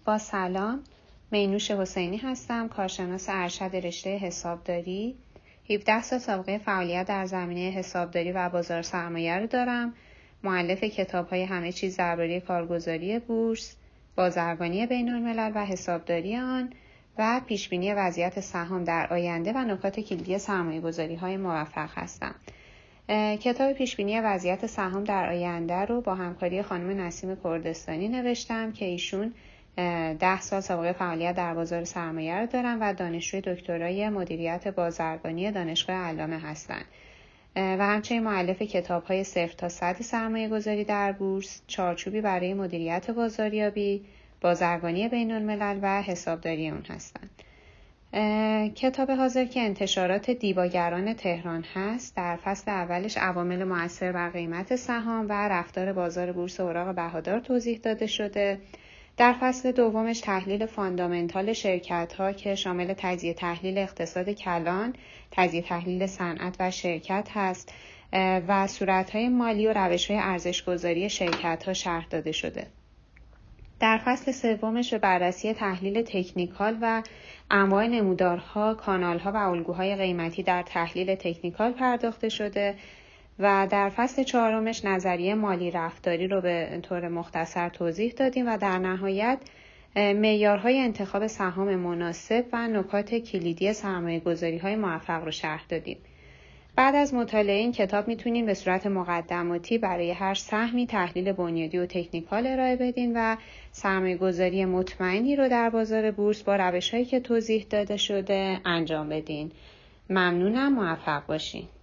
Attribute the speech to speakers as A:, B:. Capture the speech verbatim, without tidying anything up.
A: با سلام، مینوش حسینی هستم، کارشناس ارشد رشته حسابداری. هفده سال سابقه فعالیت در زمینه حسابداری و بازار سرمایه رو دارم. مؤلف کتاب‌های همه چیز درباره کارگزاری بورس، بازرگانی بین‌الملل و حسابداری آن و پیشبینی وضعیت سهام در آینده و نکات کلیدی سرمایه‌گذاری‌های موفق هستم. کتاب پیشبینی وضعیت سهام در آینده رو با همکاری خانم نسیم کردستانی نوشتم که ایشون ده سال سابقه فعالیت در بازار سرمایه رو دارن و دانشجوی دکترای مدیریت بازرگانی دانشگاه علامه هستند و همچنین مؤلف کتاب‌های صفر تا صد سرمایه گذاری در بورس، چارچوبی برای مدیریت بازاریابی، بازرگانی بین‌الملل و حسابداری اون هستند. کتاب حاضر که انتشارات دیباگران تهران هست، در فصل اولش عوامل مؤثر بر قیمت سهام و رفتار بازار بورس اوراق بهادار توضیح داده شده. در فصل دومش تحلیل فاندامنتال شرکت ها که شامل تجزیه تحلیل اقتصاد کلان، تجزیه تحلیل صنعت و شرکت هست و صورت‌های مالی و روش‌های ارزش‌گذاری شرکت ها شرح داده شده. در فصل سومش به بررسی تحلیل تکنیکال و انواع نمودارها، کانالها و الگوهای قیمتی در تحلیل تکنیکال پرداخته شده و در فصل چهارمش نظریه مالی رفتاری رو به طور مختصر توضیح دادیم و در نهایت معیارهای انتخاب سهام مناسب و نکات کلیدی سرمایه‌گذاری‌های موفق رو شرح دادیم. بعد از مطالعه این کتاب میتونین به صورت مقدماتی برای هر سهمی تحلیل بنیادی و تکنیکال ارائه بدین و سرمایه‌گذاری مطمئنی رو در بازار بورس با روش‌هایی که توضیح داده شده انجام بدین. ممنونم، موفق باشین.